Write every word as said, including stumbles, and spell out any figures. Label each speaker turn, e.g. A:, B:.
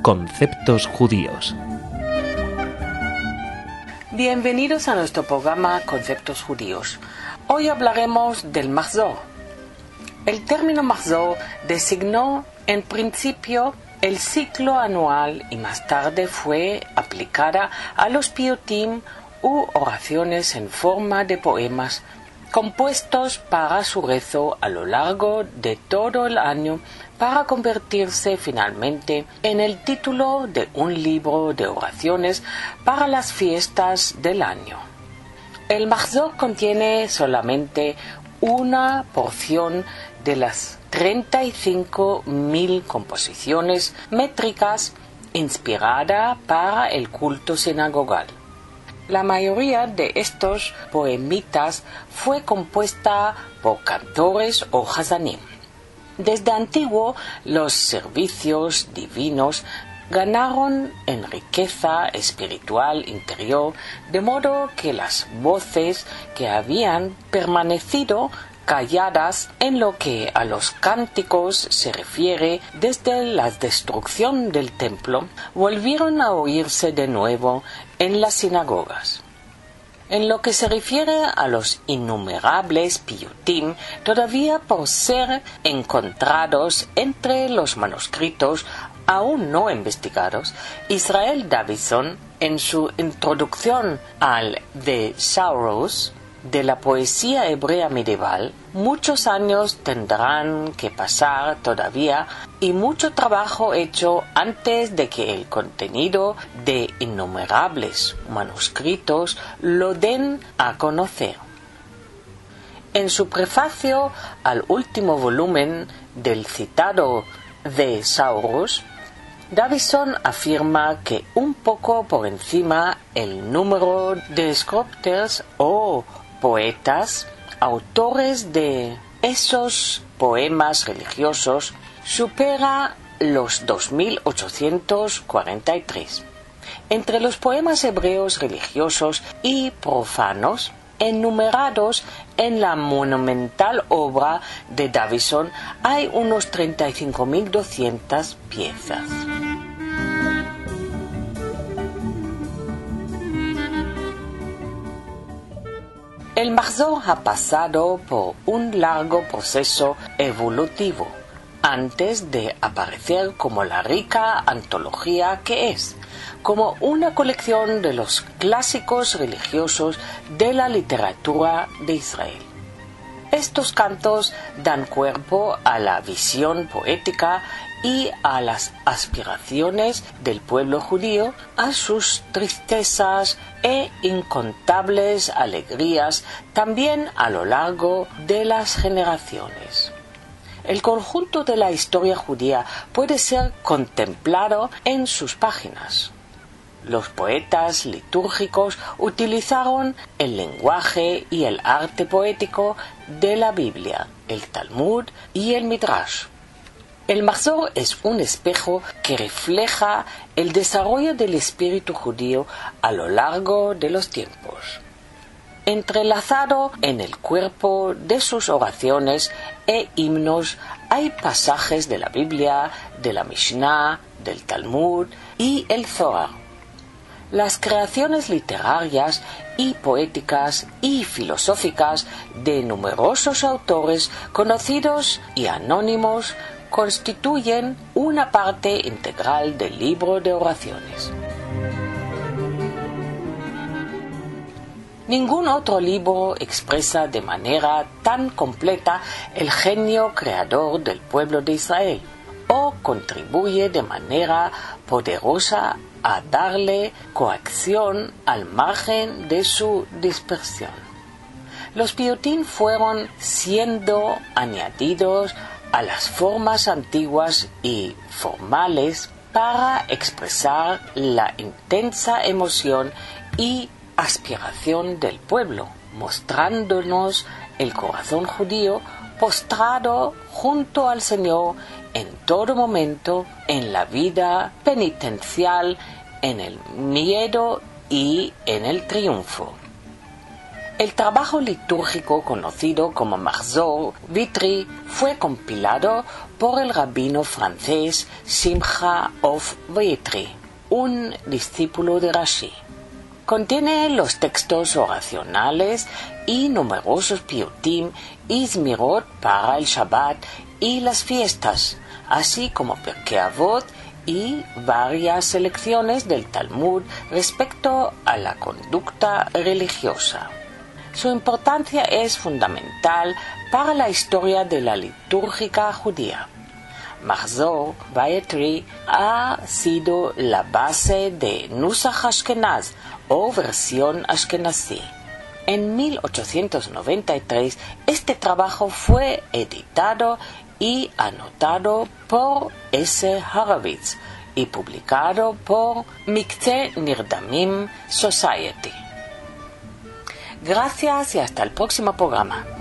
A: Conceptos judíos.
B: Bienvenidos a nuestro programa Conceptos judíos. Hoy hablaremos del Mahzor. El término Mahzor designó en principio el ciclo anual y más tarde fue aplicada a los piyutim u oraciones en forma de poemas compuestos para su rezo a lo largo de todo el año para convertirse finalmente en el título de un libro de oraciones para las fiestas del año. El Mahzor contiene solamente una porción de las treinta y cinco mil composiciones métricas inspirada para el culto sinagogal. La mayoría de estos poemitas fue compuesta por cantores o hazanim. Desde antiguo, los servicios divinos ganaron en riqueza espiritual interior, de modo que las voces que habían permanecido calladas en lo que a los cánticos se refiere desde la destrucción del templo, volvieron a oírse de nuevo en las sinagogas. En lo que se refiere a los innumerables piyutim, todavía por ser encontrados entre los manuscritos aún no investigados, Israel Davidson, en su introducción al Thesaurus de la poesía hebrea medieval, muchos años tendrán que pasar todavía y mucho trabajo hecho antes de que el contenido de innumerables manuscritos lo den a conocer. En su prefacio al último volumen del citado Thesaurus, Davidson afirma que un poco por encima el número de scripters o poetas, autores de esos poemas religiosos, supera los dos mil ochocientos cuarenta y tres. Entre los poemas hebreos religiosos y profanos, enumerados en la monumental obra de Davidson, hay unos treinta y cinco mil doscientas piezas. El Mahzor ha pasado por un largo proceso evolutivo antes de aparecer como la rica antología que es, como una colección de los clásicos religiosos de la literatura de Israel. Estos cantos dan cuerpo a la visión poética y a las aspiraciones del pueblo judío, a sus tristezas e incontables alegrías, también a lo largo de las generaciones. El conjunto de la historia judía puede ser contemplado en sus páginas. Los poetas litúrgicos utilizaron el lenguaje y el arte poético de la Biblia, el Talmud y el Midrash. El Mahzor es un espejo que refleja el desarrollo del espíritu judío a lo largo de los tiempos. Entrelazado en el cuerpo de sus oraciones e himnos hay pasajes de la Biblia, de la Mishnah, del Talmud y el Zohar. Las creaciones literarias y poéticas y filosóficas de numerosos autores conocidos y anónimos constituyen una parte integral del libro de oraciones. Ningún otro libro expresa de manera tan completa el genio creador del pueblo de Israel o contribuye de manera poderosa a darle coacción al margen de su dispersión. Los piyutim fueron siendo añadidos a las formas antiguas y formales para expresar la intensa emoción y aspiración del pueblo, mostrándonos el corazón judío postrado junto al Señor en todo momento, en la vida penitencial, en el miedo y en el triunfo. El trabajo litúrgico conocido como Mahzor Vitri fue compilado por el rabino francés Simcha of Vitri, un discípulo de Rashi. Contiene los textos oracionales y numerosos piyutim y zmirot para el Shabbat y las fiestas, así como Pirkei Avot y varias selecciones del Talmud respecto a la conducta religiosa. Su importancia es fundamental para la historia de la litúrgica judía. Mahzor Vitri ha sido la base de Nusach Ashkenaz o versión ashkenazí. En mil ochocientos noventa y tres este trabajo fue editado y anotado por S. Horowitz y publicado por Mikce Nirdamim Society. Gracias y hasta el próximo programa.